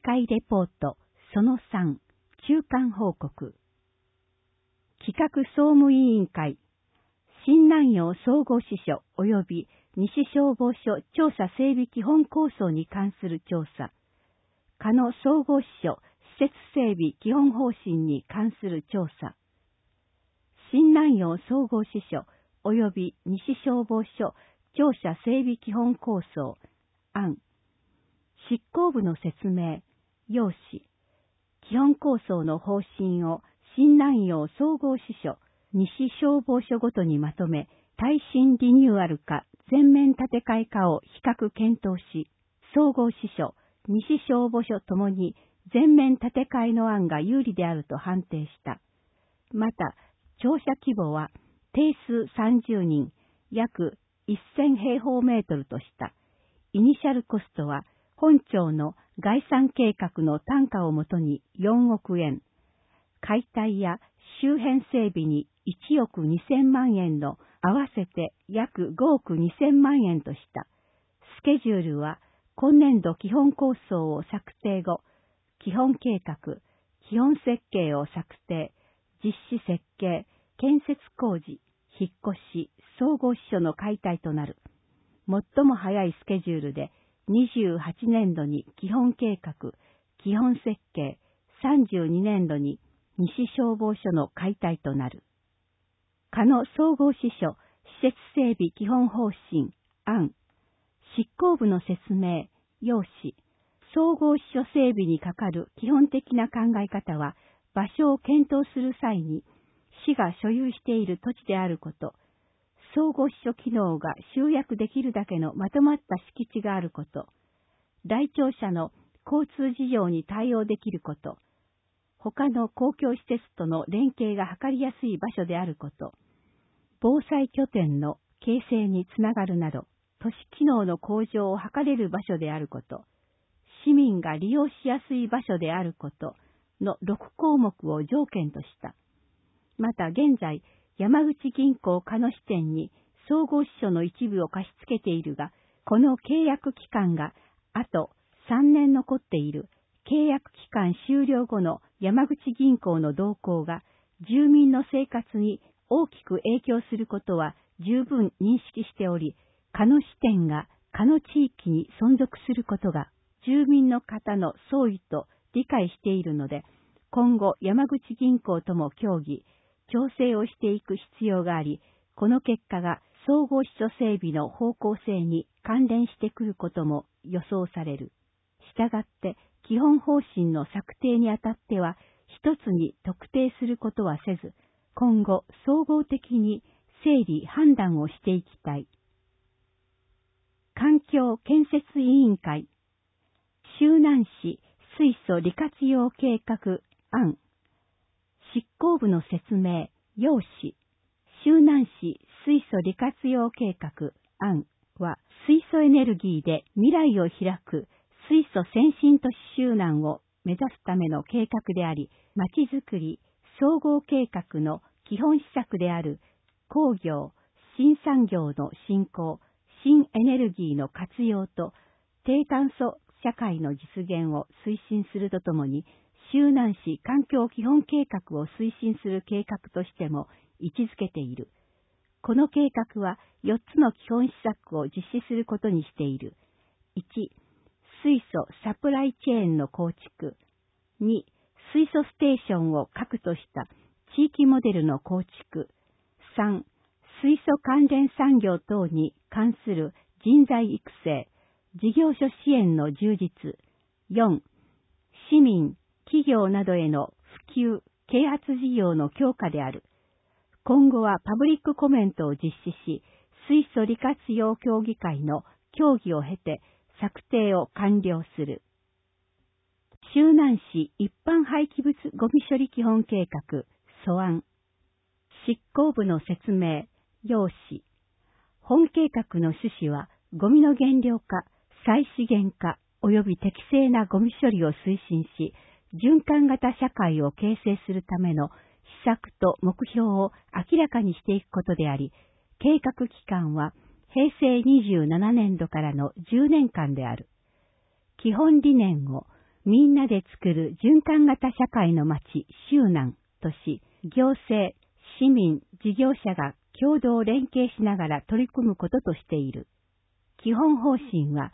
会レポートその3、中間報告。企画総務委員会、新南陽総合支所及び西消防署調査整備基本構想に関する調査、加野総合支所施設整備基本方針に関する調査、新南陽総合支所及び西消防署調査整備基本構想案、執行部の説明、要旨、基本構想の方針を新南陽総合支所、西消防署ごとにまとめ、耐震リニューアルか全面建て替えかを比較検討し、総合支所、西消防署ともに全面建て替えの案が有利であると判定した。また、庁舎規模は定数30人、約1000平方メートルとした。イニシャルコストは本庁の概算計画の単価をもとに4億円、解体や周辺整備に1億2000万円の合わせて約5億2000万円とした。スケジュールは今年度基本構想を策定後、基本計画、基本設計を策定、実施設計、建設工事、引っ越し、総合支所の解体となる。最も早いスケジュールで28年度に基本計画、基本設計、32年度に西消防署の解体となる。加野総合支所施設整備基本方針案、執行部の説明、要旨、総合支所整備にかかる基本的な考え方は、場所を検討する際に、市が所有している土地であること、総合支所機能が集約できるだけのまとまった敷地があること、来庁者の交通事情に対応できること、他の公共施設との連携が図りやすい場所であること、防災拠点の形成につながるなど、都市機能の向上を図れる場所であること、市民が利用しやすい場所であることの6項目を条件とした。また現在、山口銀行加野支店に総合支所の一部を貸し付けているが、この契約期間があと3年残っている。契約期間終了後の山口銀行の動向が住民の生活に大きく影響することは十分認識しており、加野支店が加野地域に存続することが住民の方の総意と理解しているので、今後山口銀行とも協議、調整をしていく必要があり、この結果が総合支所整備の方向性に関連してくることも予想される。したがって、基本方針の策定にあたっては、一つに特定することはせず、今後総合的に整理判断をしていきたい。環境建設委員会、周南市水素利活用計画案、執行部の説明、要旨、周南市水素利活用計画案は、水素エネルギーで未来を開く水素先進都市周南を目指すための計画であり、まちづくり総合計画の基本施策である工業、新産業の振興、新エネルギーの活用と低炭素社会の実現を推進するとともに、周南市環境基本計画を推進する計画としても位置づけている。この計画は4つの基本施策を実施することにしている。1、水素サプライチェーンの構築。2、水素ステーションを核とした地域モデルの構築。3、水素関連産業等に関する人材育成、事業所支援の充実。4、市民、企業などへの普及、啓発事業の強化である。今後はパブリックコメントを実施し、水素利活用協議会の協議を経て策定を完了する。周南市一般廃棄物ゴミ処理基本計画素案。執行部の説明、要旨。本計画の趣旨は、ゴミの減量化、再資源化及び適正なゴミ処理を推進し、循環型社会を形成するための施策と目標を明らかにしていくことであり、計画期間は平成27年度からの10年間である。基本理念をみんなで作る循環型社会の街、周南とし、行政、市民、事業者が共同連携しながら取り組むこととしている。基本方針は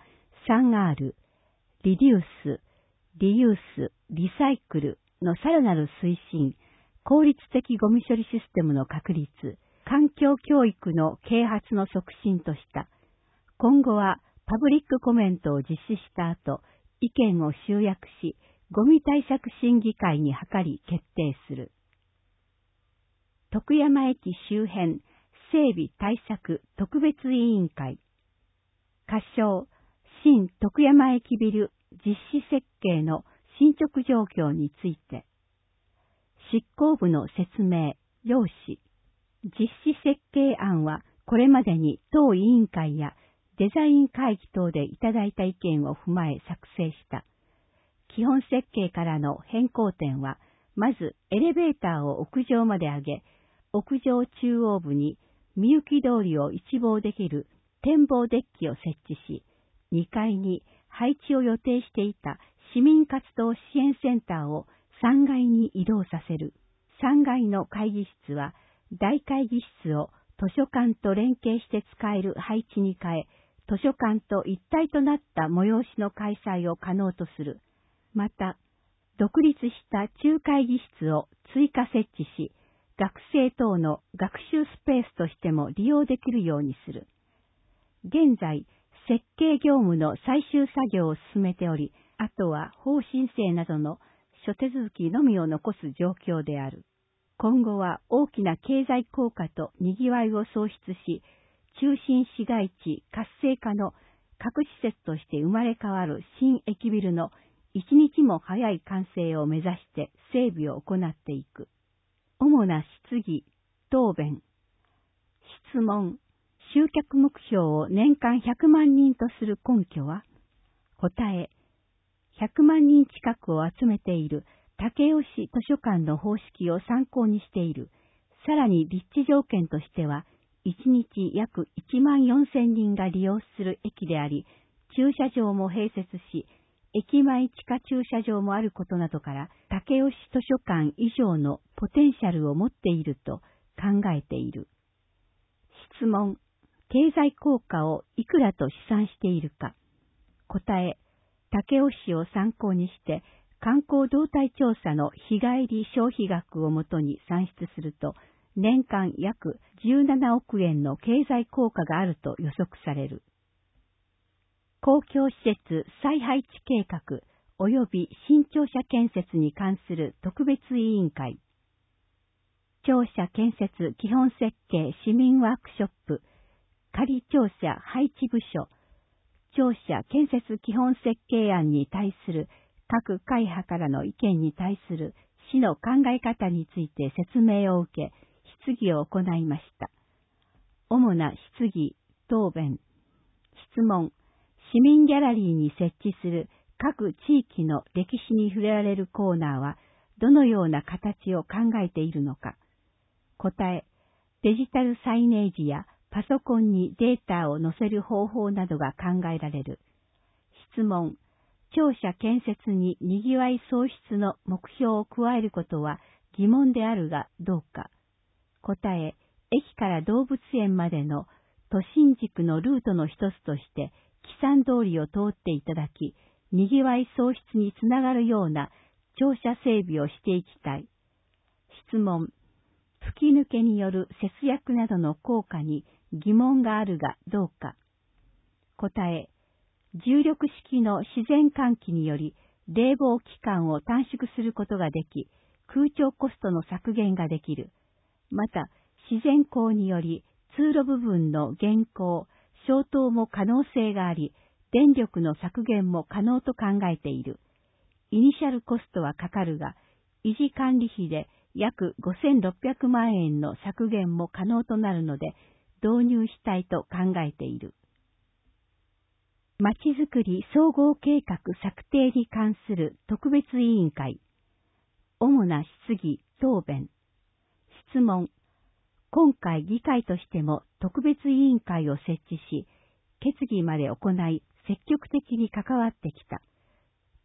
3R、リデュース、リユース、リサイクルのさらなる推進、効率的ゴミ処理システムの確立、環境教育の啓発の促進とした。今後はパブリックコメントを実施した後、意見を集約し、ゴミ対策審議会に諮り決定する。徳山駅周辺整備対策特別委員会。仮称、新徳山駅ビル実施設計の進捗状況について。執行部の説明、要旨。実施設計案はこれまでに当委員会やデザイン会議等でいただいた意見を踏まえ作成した。基本設計からの変更点は、まずエレベーターを屋上まで上げ、屋上中央部にみゆき通りを一望できる展望デッキを設置し、2階に配置を予定していた市民活動支援センターを3階に移動させる。3階の会議室は大会議室を図書館と連携して使える配置に変え、図書館と一体となった催しの開催を可能とする。また、独立した中会議室を追加設置し、学生等の学習スペースとしても利用できるようにする。現在、設計業務の最終作業を進めており、あとは法申請などの諸手続きのみを残す状況である。今後は大きな経済効果と賑わいを創出し、中心市街地活性化の各施設として生まれ変わる新駅ビルの一日も早い完成を目指して整備を行っていく。主な質疑、答弁、質問、集客目標を年間100万人とする根拠は、答え、100万人近くを集めている武雄市図書館の方式を参考にしている。さらに立地条件としては、1日約1万4000人が利用する駅であり、駐車場も併設し、駅前地下駐車場もあることなどから、武雄市図書館以上のポテンシャルを持っていると考えている。質問、経済効果をいくらと試算しているか。答え、武雄市を参考にして、観光動態調査の日帰り消費額をもとに算出すると、年間約17億円の経済効果があると予測される。公共施設再配置計画及び新庁舎建設に関する特別委員会。庁舎建設基本設計市民ワークショップ、仮庁舎配置部署、庁舎建設基本設計案に対する各会派からの意見に対する市の考え方について説明を受け、質疑を行いました。主な質疑、答弁、質問、市民ギャラリーに設置する各地域の歴史に触れられるコーナーはどのような形を考えているのか。答え、デジタルサイネージやパソコンにデータを載せる方法などが考えられる。質問、庁舎建設ににぎわい創出の目標を加えることは疑問であるがどうか。答え、駅から動物園までの都心軸のルートの一つとして木山通りを通っていただき、にぎわい創出につながるような庁舎整備をしていきたい。質問、吹き抜けによる節約などの効果に疑問があるがどうか。答え、重力式の自然換気により冷房期間を短縮することができ、空調コストの削減ができる。また、自然光により通路部分の減光、消灯も可能性があり、電力の削減も可能と考えている。イニシャルコストはかかるが、維持管理費で約5600万円の削減も可能となるので、導入したいと考えている。まちづくり総合計画策定に関する特別委員会。主な質疑、答弁。質問。今回議会としても特別委員会を設置し、決議まで行い積極的に関わってきた。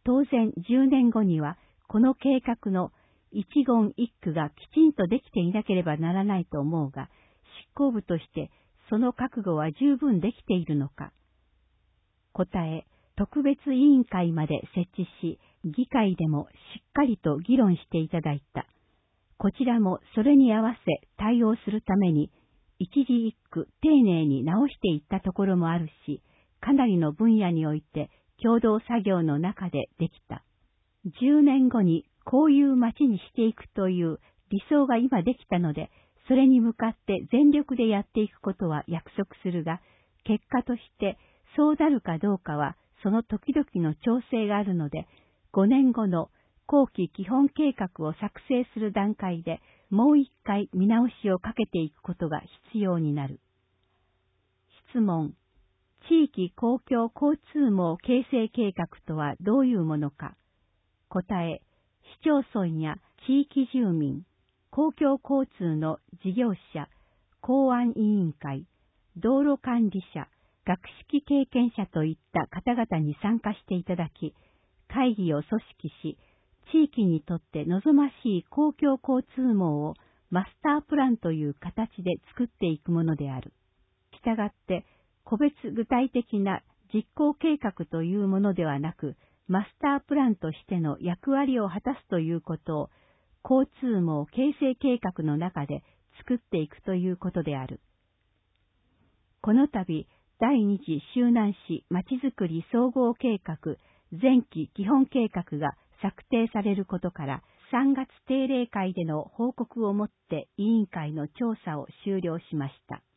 当然10年後にはこの計画の一言一句がきちんとできていなければならないと思うが、執行部としてその覚悟は十分できているのか。答え、特別委員会まで設置し、議会でもしっかりと議論していただいた。こちらもそれに合わせ対応するために、一字一句丁寧に直していったところもあるし、かなりの分野において共同作業の中でできた。10年後にこういう町にしていくという理想が今できたので、それに向かって全力でやっていくことは約束するが、結果としてそうなるかどうかはその時々の調整があるので、5年後の後期基本計画を作成する段階でもう一回見直しをかけていくことが必要になる。質問。地域公共交通網形成計画とはどういうものか。答え。市町村や地域住民、公共交通の事業者、公安委員会、道路管理者、学識経験者といった方々に参加していただき、会議を組織し、地域にとって望ましい公共交通網をマスタープランという形で作っていくものである。したがって、個別具体的な実行計画というものではなく、マスタープランとしての役割を果たすということを、交通網形成計画の中で作っていくということである。この度、第二次周南市まちづくり総合計画前期基本計画が策定されることから、3月定例会での報告をもって委員会の調査を終了しました。